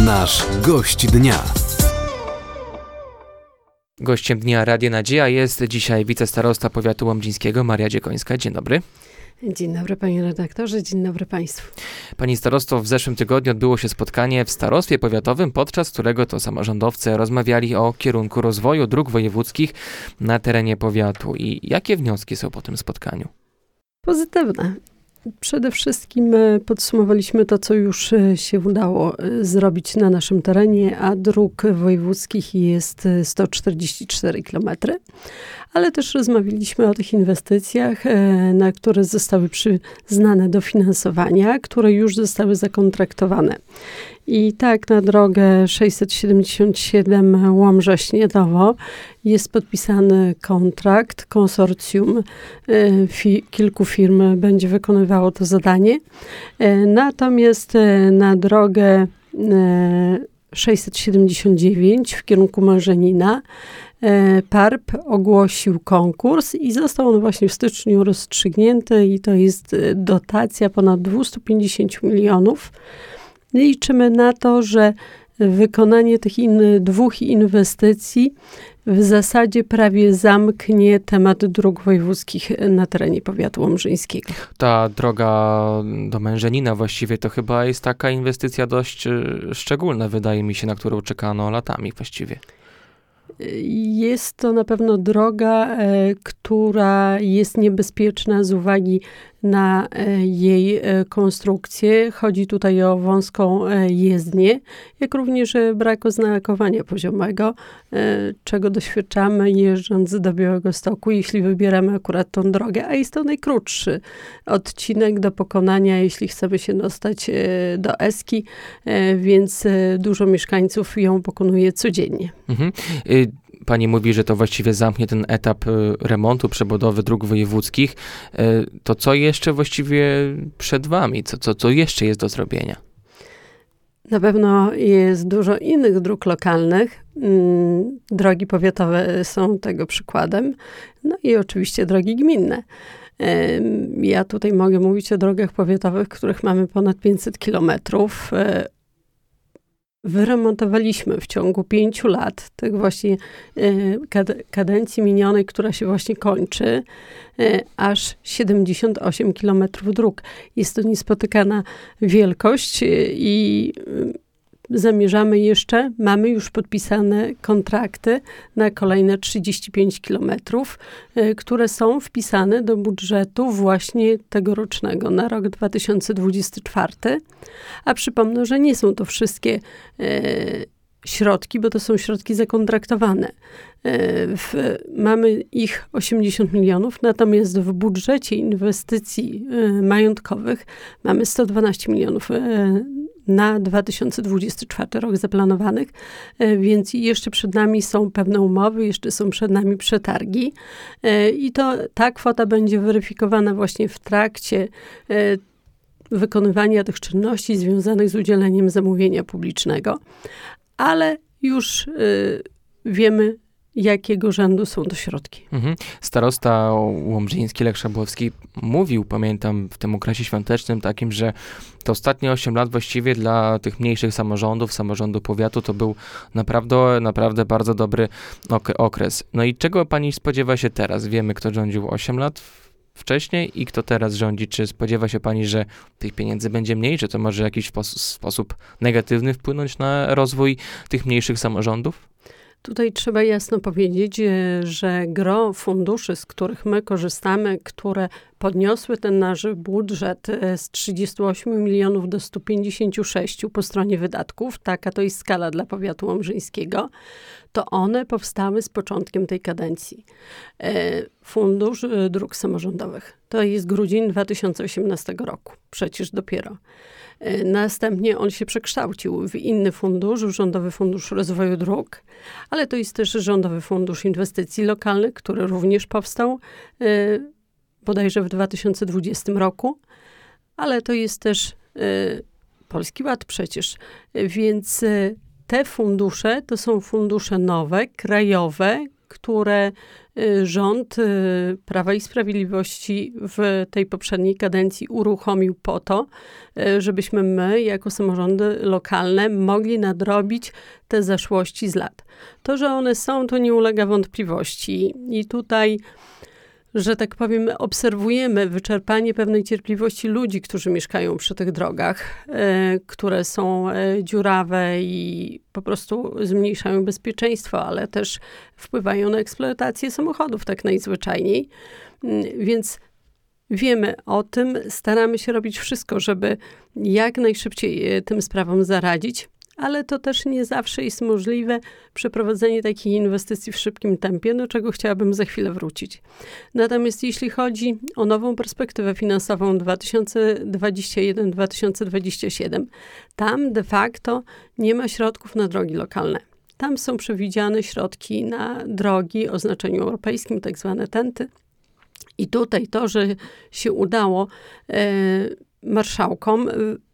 Nasz gość dnia. Gościem dnia Radia Nadzieja jest dzisiaj wicestarosta powiatu łomżyńskiego Maria Dziekońska. Dzień dobry. Dzień dobry panie redaktorze, dzień dobry państwu. Pani starosto, w zeszłym tygodniu odbyło się spotkanie w starostwie powiatowym, podczas którego to samorządowcy rozmawiali o kierunku rozwoju dróg wojewódzkich na terenie powiatu. I jakie wnioski są po tym spotkaniu? Pozytywne. Przede wszystkim podsumowaliśmy to, co już się udało zrobić na naszym terenie, a dróg wojewódzkich jest 144 km. Ale też rozmawialiśmy o tych inwestycjach, na które zostały przyznane dofinansowania, które już zostały zakontraktowane. I tak na drogę 677 Łomża-Śniedowo jest podpisany kontrakt. Konsorcjum kilku firm będzie wykonywało to zadanie. Natomiast na drogę 679 w kierunku Mężenina PARP ogłosił konkurs i został on właśnie w styczniu rozstrzygnięty i to jest dotacja ponad 250 milionów. Liczymy na to, że wykonanie tych dwóch inwestycji w zasadzie prawie zamknie temat dróg wojewódzkich na terenie powiatu łomżyńskiego. Ta droga do Mężenina właściwie to chyba jest taka inwestycja dość szczególna, wydaje mi się, na którą czekano latami właściwie. Jest to na pewno droga, która jest niebezpieczna z uwagi na jej konstrukcję. Chodzi tutaj o wąską jezdnię, jak również brak oznakowania poziomego, czego doświadczamy jeżdżąc do Białegostoku, jeśli wybieramy akurat tą drogę, a jest to najkrótszy odcinek do pokonania, jeśli chcemy się dostać do Eski, więc dużo mieszkańców ją pokonuje codziennie. Mhm. Pani mówi, że to właściwie zamknie ten etap remontu, przebudowy dróg wojewódzkich. To co jeszcze właściwie przed wami? Co jeszcze jest do zrobienia? Na pewno jest dużo innych dróg lokalnych. Drogi powiatowe są tego przykładem. No i oczywiście drogi gminne. Ja tutaj mogę mówić o drogach powiatowych, których mamy ponad 500 kilometrów. Wyremontowaliśmy w ciągu 5 lat, tak właśnie kadencji minionej, która się właśnie kończy, aż 78 kilometrów dróg. Jest to niespotykana wielkość i mamy już podpisane kontrakty na kolejne 35 kilometrów, które są wpisane do budżetu właśnie tegorocznego na rok 2024. A przypomnę, że nie są to wszystkie środki, bo to są środki zakontraktowane. Mamy ich 80 milionów, natomiast w budżecie inwestycji majątkowych mamy 112 milionów na 2024 rok zaplanowanych, więc jeszcze przed nami są pewne umowy, jeszcze są przed nami przetargi i ta kwota będzie weryfikowana właśnie w trakcie wykonywania tych czynności związanych z udzieleniem zamówienia publicznego, ale już wiemy, jakiego rzędu są to środki. Starosta łomżyński Lech Szabłowski mówił, pamiętam, w tym okresie świątecznym takim, że te ostatnie 8 lat właściwie dla tych mniejszych samorządów, samorządu powiatu, to był naprawdę bardzo dobry okres. No i czego pani spodziewa się teraz? Wiemy, kto rządził 8 lat wcześniej i kto teraz rządzi. Czy spodziewa się pani, że tych pieniędzy będzie mniej? Czy to może w jakiś sposób negatywny wpłynąć na rozwój tych mniejszych samorządów? Tutaj trzeba jasno powiedzieć, że gro funduszy, z których my korzystamy, które podniosły ten nasz budżet z 38 milionów do 156 po stronie wydatków, taka to jest skala dla powiatu łomżyńskiego, to one powstały z początkiem tej kadencji. Fundusz Dróg Samorządowych. To jest grudzień 2018 roku. Przecież dopiero. Następnie on się przekształcił w inny fundusz, Rządowy Fundusz Rozwoju Dróg, ale to jest też Rządowy Fundusz Inwestycji Lokalnych, który również powstał bodajże w 2020 roku, ale to jest też Polski Ład przecież. Więc te fundusze to są fundusze nowe, krajowe, które rząd Prawa i Sprawiedliwości w tej poprzedniej kadencji uruchomił po to, żebyśmy my, jako samorządy lokalne, mogli nadrobić te zaszłości z lat. To, że one są, to nie ulega wątpliwości. I tutaj, że tak powiem, obserwujemy wyczerpanie pewnej cierpliwości ludzi, którzy mieszkają przy tych drogach, które są dziurawe i po prostu zmniejszają bezpieczeństwo, ale też wpływają na eksploatację samochodów tak najzwyczajniej. Więc wiemy o tym, staramy się robić wszystko, żeby jak najszybciej tym sprawom zaradzić. Ale to też nie zawsze jest możliwe przeprowadzenie takich inwestycji w szybkim tempie, do czego chciałabym za chwilę wrócić. Natomiast jeśli chodzi o nową perspektywę finansową 2021-2027, tam de facto nie ma środków na drogi lokalne. Tam są przewidziane środki na drogi o znaczeniu europejskim, tak zwane TEN-ty. I tutaj to, że się udało marszałkom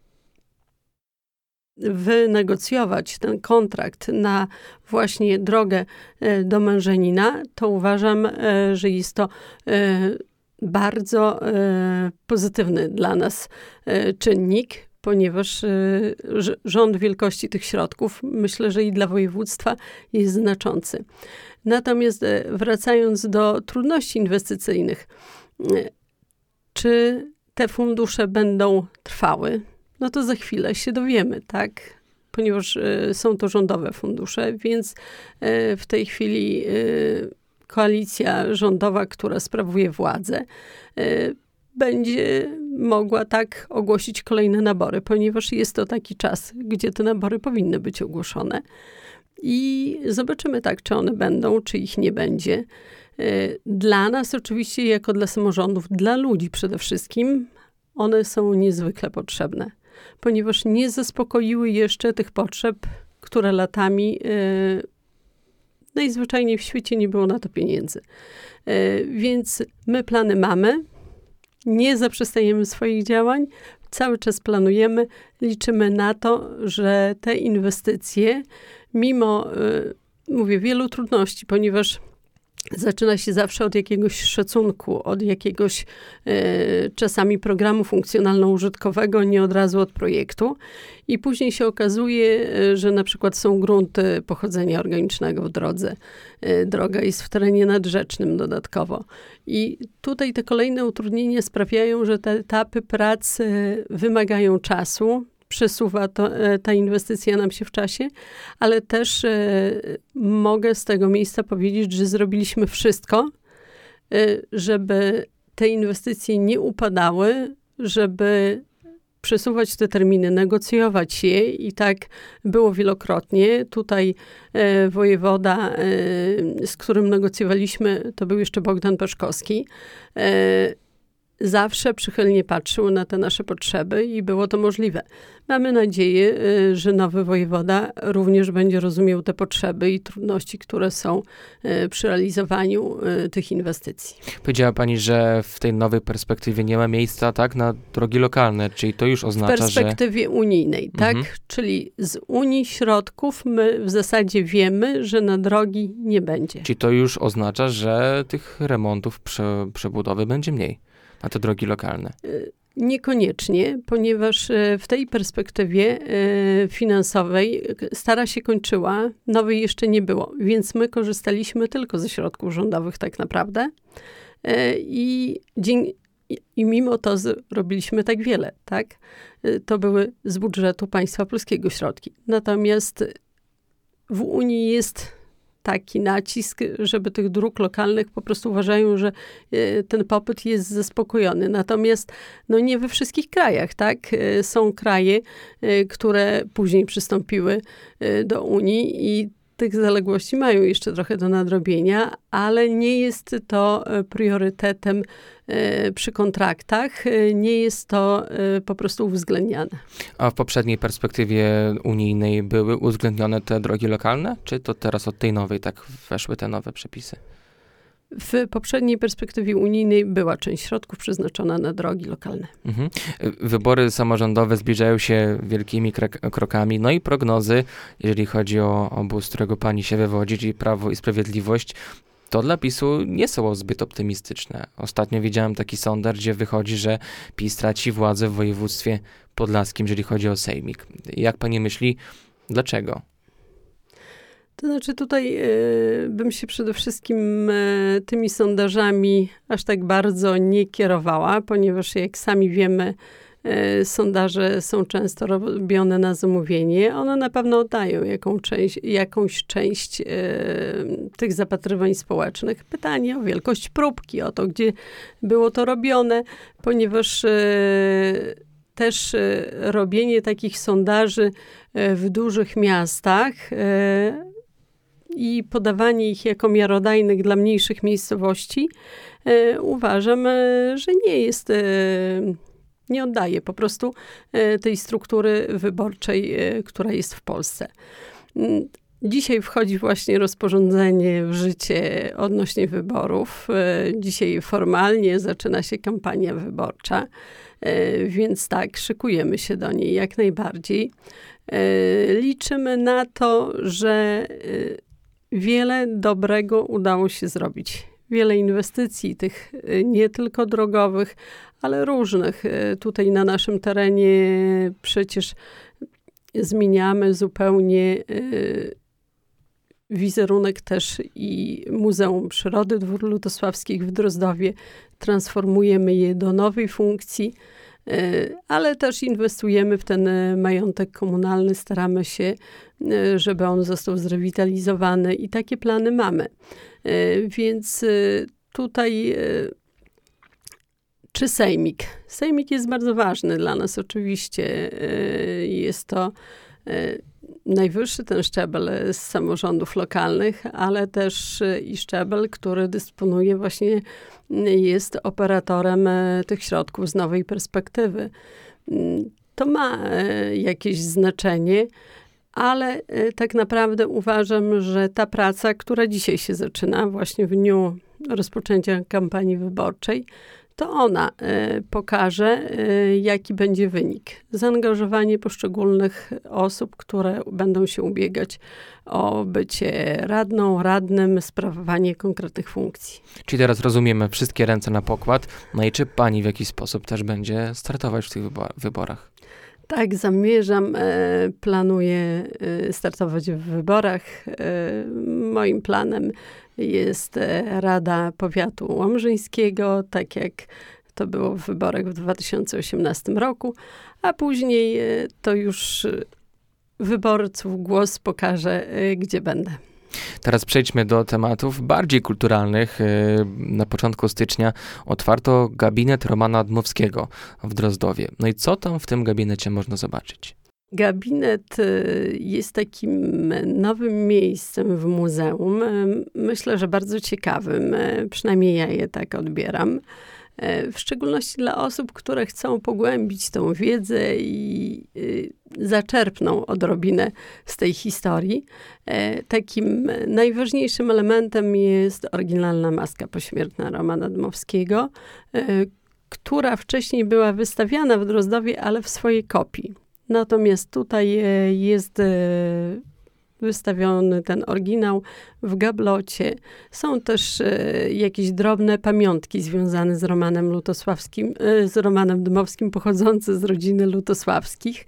wynegocjować ten kontrakt na właśnie drogę do Mężenina, to uważam, że jest to bardzo pozytywny dla nas czynnik, ponieważ rząd wielkości tych środków, myślę, że i dla województwa jest znaczący. Natomiast wracając do trudności inwestycyjnych, czy te fundusze będą trwały? No to za chwilę się dowiemy, tak? Ponieważ są to rządowe fundusze, więc w tej chwili koalicja rządowa, która sprawuje władzę, będzie mogła tak ogłosić kolejne nabory, ponieważ jest to taki czas, gdzie te nabory powinny być ogłoszone. I zobaczymy tak, czy one będą, czy ich nie będzie. Dla nas oczywiście, jako dla samorządów, dla ludzi przede wszystkim, one są niezwykle potrzebne, ponieważ nie zaspokoiły jeszcze tych potrzeb, które latami najzwyczajniej w świecie nie było na to pieniędzy. Więc my plany mamy, nie zaprzestajemy swoich działań, cały czas planujemy, liczymy na to, że te inwestycje, mimo, mówię, wielu trudności, ponieważ zaczyna się zawsze od jakiegoś szacunku, od jakiegoś czasami programu funkcjonalno-użytkowego, nie od razu od projektu. I później się okazuje, że na przykład są grunty pochodzenia organicznego w drodze. Droga jest w terenie nadrzecznym dodatkowo. I tutaj te kolejne utrudnienia sprawiają, że te etapy prac wymagają czasu. Przesuwa ta inwestycja nam się w czasie, ale też mogę z tego miejsca powiedzieć, że zrobiliśmy wszystko, żeby te inwestycje nie upadały, żeby przesuwać te terminy, negocjować je i tak było wielokrotnie. Tutaj wojewoda, z którym negocjowaliśmy, to był jeszcze Bogdan Peszkowski, zawsze przychylnie patrzył na te nasze potrzeby i było to możliwe. Mamy nadzieję, że nowy wojewoda również będzie rozumiał te potrzeby i trudności, które są przy realizowaniu tych inwestycji. Powiedziała pani, że w tej nowej perspektywie nie ma miejsca, tak, na drogi lokalne, czyli to już oznacza, że... W perspektywie unijnej, tak? Czyli z Unii środków my w zasadzie wiemy, że na drogi nie będzie. Czyli to już oznacza, że tych remontów, przebudowy będzie mniej na te drogi lokalne. Niekoniecznie, ponieważ w tej perspektywie finansowej stara się kończyła, nowej jeszcze nie było, więc my korzystaliśmy tylko ze środków rządowych tak naprawdę i mimo to zrobiliśmy tak wiele, tak? To były z budżetu państwa polskiego środki. Natomiast w Unii jest taki nacisk, żeby tych dróg lokalnych po prostu uważają, że ten popyt jest zaspokojony. Natomiast no nie we wszystkich krajach, tak? Są kraje, które później przystąpiły do Unii i tych zaległości mają jeszcze trochę do nadrobienia, ale nie jest to priorytetem przy kontraktach, nie jest to po prostu uwzględniane. A w poprzedniej perspektywie unijnej były uwzględnione te drogi lokalne? Czy to teraz od tej nowej tak weszły te nowe przepisy? W poprzedniej perspektywie unijnej była część środków przeznaczona na drogi lokalne. Wybory samorządowe zbliżają się wielkimi krokami, no i prognozy, jeżeli chodzi o obóz, którego pani się wywodzi, czyli Prawo i Sprawiedliwość, to dla PiS-u nie są zbyt optymistyczne. Ostatnio widziałem taki sondaż, gdzie wychodzi, że PiS traci władzę w województwie podlaskim, jeżeli chodzi o sejmik. Jak pani myśli, dlaczego? To znaczy tutaj bym się przede wszystkim tymi sondażami aż tak bardzo nie kierowała, ponieważ jak sami wiemy, sondaże są często robione na zamówienie. One na pewno oddają jakąś część tych zapatrywań społecznych. Pytanie o wielkość próbki, o to, gdzie było to robione, ponieważ też robienie takich sondaży w dużych miastach i podawanie ich jako miarodajnych dla mniejszych miejscowości uważam, że nie oddaje po prostu tej struktury wyborczej, która jest w Polsce. Dzisiaj wchodzi właśnie rozporządzenie w życie odnośnie wyborów. Dzisiaj formalnie zaczyna się kampania wyborcza, więc tak, szykujemy się do niej jak najbardziej. Liczymy na to, że wiele dobrego udało się zrobić. Wiele inwestycji, tych nie tylko drogowych, ale różnych. Tutaj na naszym terenie przecież zmieniamy zupełnie wizerunek też i Muzeum Przyrody Dwór Lutosławskich w Drozdowie. Transformujemy je do nowej funkcji, ale też inwestujemy w ten majątek komunalny. Staramy się, żeby on został zrewitalizowany i takie plany mamy. Więc tutaj czy sejmik? Sejmik jest bardzo ważny dla nas oczywiście. Jest to najwyższy ten szczebel z samorządów lokalnych, ale też i szczebel, który dysponuje właśnie, jest operatorem tych środków z nowej perspektywy. To ma jakieś znaczenie, ale tak naprawdę uważam, że ta praca, która dzisiaj się zaczyna, właśnie w dniu rozpoczęcia kampanii wyborczej, to ona pokaże, jaki będzie wynik. Zaangażowanie poszczególnych osób, które będą się ubiegać o bycie radną, radnym, sprawowanie konkretnych funkcji. Czyli teraz rozumiemy wszystkie ręce na pokład. No i czy pani w jakiś sposób też będzie startować w tych wyborach? Tak, zamierzam, planuję startować w wyborach. Moim planem jest Rada Powiatu Łomżyńskiego, tak jak to było w wyborach w 2018 roku, a później to już wyborców głos pokaże, gdzie będę. Teraz przejdźmy do tematów bardziej kulturalnych. Na początku stycznia otwarto gabinet Romana Dmowskiego w Drozdowie. No i co tam w tym gabinecie można zobaczyć? Gabinet jest takim nowym miejscem w muzeum. Myślę, że bardzo ciekawym. Przynajmniej ja je tak odbieram. W szczególności dla osób, które chcą pogłębić tą wiedzę i zaczerpną odrobinę z tej historii. Takim najważniejszym elementem jest oryginalna maska pośmiertna Romana Dmowskiego, która wcześniej była wystawiana w Drozdowie, ale w swojej kopii. Natomiast tutaj jest wystawiony ten oryginał w gablocie. Są też jakieś drobne pamiątki związane z Romanem Lutosławskim, z Romanem Dmowskim, pochodzące z rodziny Lutosławskich,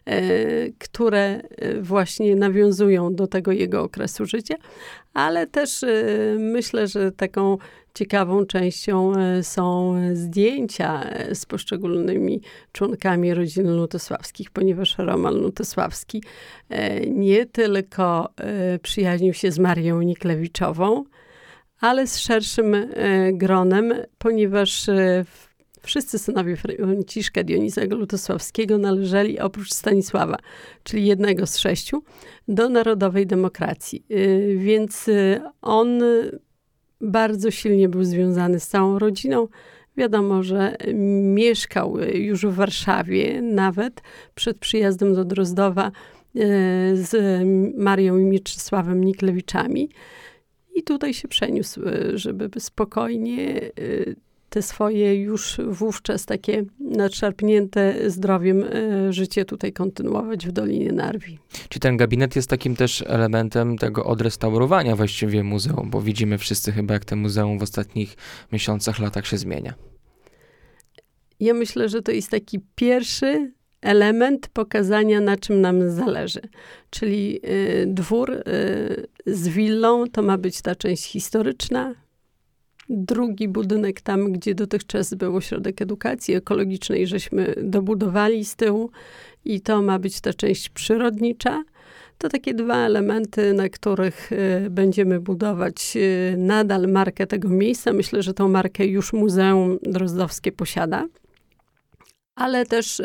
które właśnie nawiązują do tego jego okresu życia, ale też myślę, że taką ciekawą częścią są zdjęcia z poszczególnymi członkami rodziny Lutosławskich, ponieważ Roman Lutosławski nie tylko przyjaźnił się z Marią Niklewiczową, ale z szerszym gronem, ponieważ wszyscy synowie Franciszka Dionizego Lutosławskiego należeli oprócz Stanisława, czyli jednego z 6, do Narodowej Demokracji. Więc on bardzo silnie był związany z całą rodziną. Wiadomo, że mieszkał już w Warszawie, nawet przed przyjazdem do Drozdowa z Marią i Mieczysławem Niklewiczami. I tutaj się przeniósł, żeby spokojnie te swoje już wówczas takie nadszarpnięte zdrowiem życie tutaj kontynuować w Dolinie Narwi. Czy ten gabinet jest takim też elementem tego odrestaurowania właściwie muzeum, bo widzimy wszyscy chyba, jak to muzeum w ostatnich miesiącach, latach się zmienia. Ja myślę, że to jest taki pierwszy element pokazania, na czym nam zależy. Czyli dwór z willą to ma być ta część historyczna. Drugi budynek tam, gdzie dotychczas był ośrodek edukacji ekologicznej, żeśmy dobudowali z tyłu i to ma być ta część przyrodnicza. To takie dwa elementy, na których będziemy budować nadal markę tego miejsca. Myślę, że tą markę już Muzeum Drozdowskie posiada. Ale też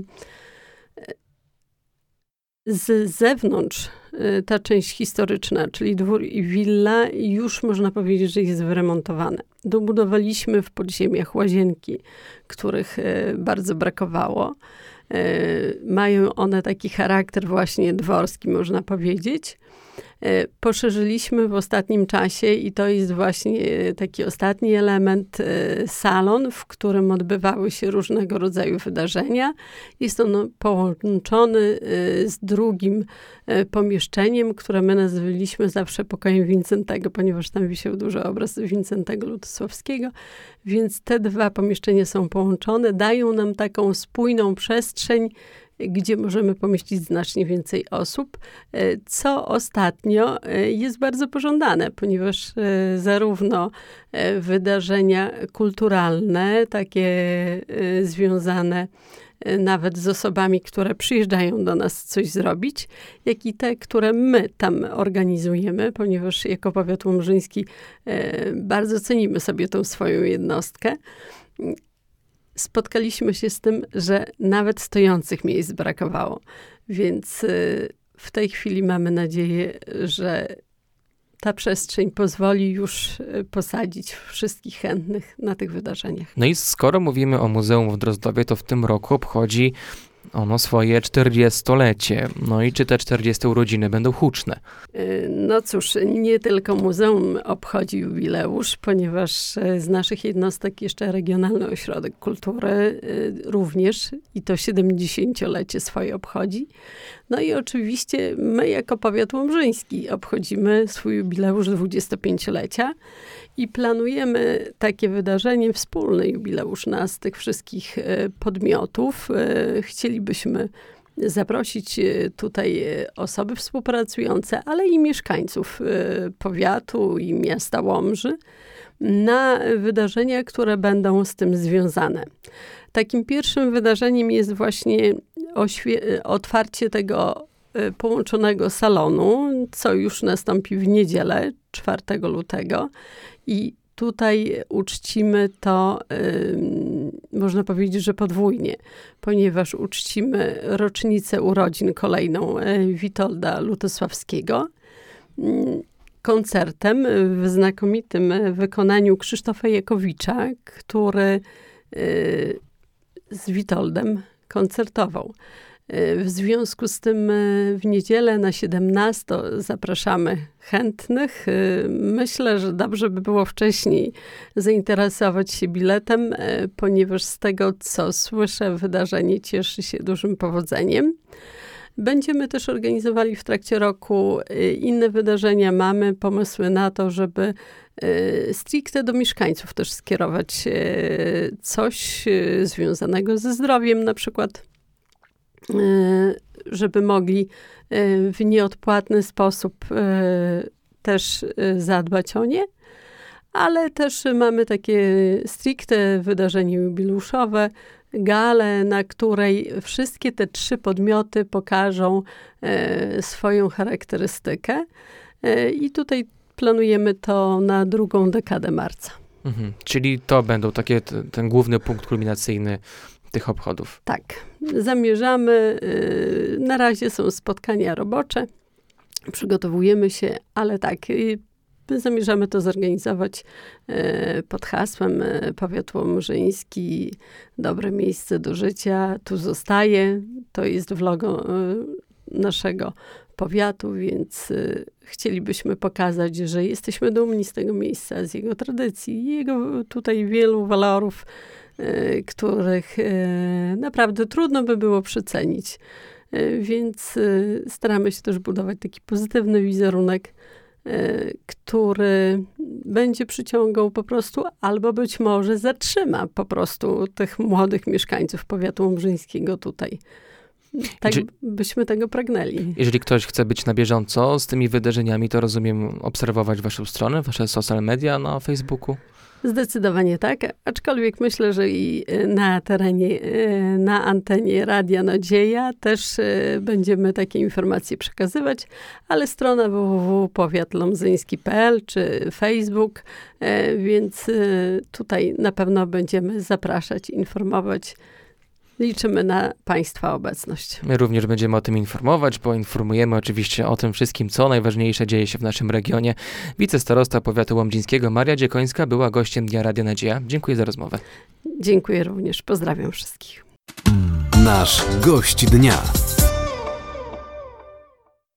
z zewnątrz ta część historyczna, czyli dwór i willa, już można powiedzieć, że jest wyremontowane. Dobudowaliśmy w podziemiach łazienki, których bardzo brakowało. Mają one taki charakter właśnie dworski, można powiedzieć. Poszerzyliśmy w ostatnim czasie i to jest właśnie taki ostatni element, salon, w którym odbywały się różnego rodzaju wydarzenia. Jest on połączony z drugim pomieszczeniem, które my nazwaliśmy zawsze pokojem Wincentego, ponieważ tam wisiał duży obraz Wincentego Lutosławskiego, więc te dwa pomieszczenia są połączone, dają nam taką spójną przestrzeń, gdzie możemy pomieścić znacznie więcej osób, co ostatnio jest bardzo pożądane, ponieważ zarówno wydarzenia kulturalne, takie związane nawet z osobami, które przyjeżdżają do nas coś zrobić, jak i te, które my tam organizujemy, ponieważ jako powiat łomżyński bardzo cenimy sobie tą swoją jednostkę. Spotkaliśmy się z tym, że nawet stojących miejsc brakowało. Więc w tej chwili mamy nadzieję, że ta przestrzeń pozwoli już posadzić wszystkich chętnych na tych wydarzeniach. No i skoro mówimy o Muzeum w Drozdowie, to w tym roku obchodzi ono swoje 40-lecie. No i czy te 40 urodziny będą huczne? No cóż, nie tylko muzeum obchodzi jubileusz, ponieważ z naszych jednostek jeszcze Regionalny Ośrodek Kultury również i to 70-lecie swoje obchodzi. No i oczywiście my jako powiat łomżyński obchodzimy swój jubileusz 25-lecia i planujemy takie wydarzenie, wspólny jubileusz nas, z tych wszystkich podmiotów. Chcielibyśmy zaprosić tutaj osoby współpracujące, ale i mieszkańców powiatu i miasta Łomży na wydarzenia, które będą z tym związane. Takim pierwszym wydarzeniem jest właśnie otwarcie tego połączonego salonu, co już nastąpi w niedzielę, 4 lutego. I tutaj uczcimy to, można powiedzieć, że podwójnie, ponieważ uczcimy rocznicę urodzin kolejną Witolda Lutosławskiego koncertem w znakomitym wykonaniu Krzysztofa Jakowicza, który z Witoldem koncertował. W związku z tym w niedzielę na 17 zapraszamy chętnych. Myślę, że dobrze by było wcześniej zainteresować się biletem, ponieważ z tego, co słyszę, wydarzenie cieszy się dużym powodzeniem. Będziemy też organizowali w trakcie roku inne wydarzenia. Mamy pomysły na to, żeby stricte do mieszkańców też skierować coś związanego ze zdrowiem, na przykład żeby mogli w nieodpłatny sposób też zadbać o nie, ale też mamy takie stricte wydarzenie jubileuszowe, galę, na której wszystkie te 3 podmioty pokażą swoją charakterystykę i tutaj planujemy to na 2. dekadę marca. Czyli to będą takie, ten główny punkt kulminacyjny tych obchodów. Tak. Zamierzamy, na razie są spotkania robocze, przygotowujemy się, ale tak, zamierzamy to zorganizować pod hasłem Powiat Łomżyński, dobre miejsce do życia, tu zostaje, to jest w logo naszego powiatu, więc chcielibyśmy pokazać, że jesteśmy dumni z tego miejsca, z jego tradycji, jego tutaj wielu walorów, których naprawdę trudno by było przecenić. Więc staramy się też budować taki pozytywny wizerunek, który będzie przyciągał po prostu, albo być może zatrzyma po prostu tych młodych mieszkańców powiatu łomżyńskiego tutaj. Tak byśmy tego pragnęli. Jeżeli ktoś chce być na bieżąco z tymi wydarzeniami, to rozumiem obserwować waszą stronę, wasze social media na Facebooku? Zdecydowanie tak, aczkolwiek myślę, że i na terenie, na antenie Radia Nadzieja też będziemy takie informacje przekazywać, ale strona www.powiatlomzyński.pl czy Facebook, więc tutaj na pewno będziemy zapraszać, informować. Liczymy na Państwa obecność. My również będziemy o tym informować, bo informujemy oczywiście o tym wszystkim, co najważniejsze dzieje się w naszym regionie. Wicestarosta powiatu łomżyńskiego Maria Dziekońska była gościem Dnia Radia Nadzieja. Dziękuję za rozmowę. Dziękuję również. Pozdrawiam wszystkich. Nasz gość dnia.